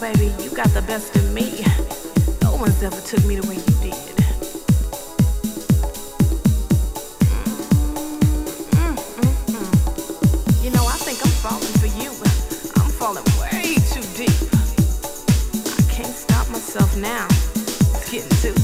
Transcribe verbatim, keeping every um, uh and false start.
baby, you got the best of me. No one's ever took me the way you did. Mm, mm, mm. You know, I think I'm falling for you. I'm falling way too deep. I can't stop myself now. It's getting to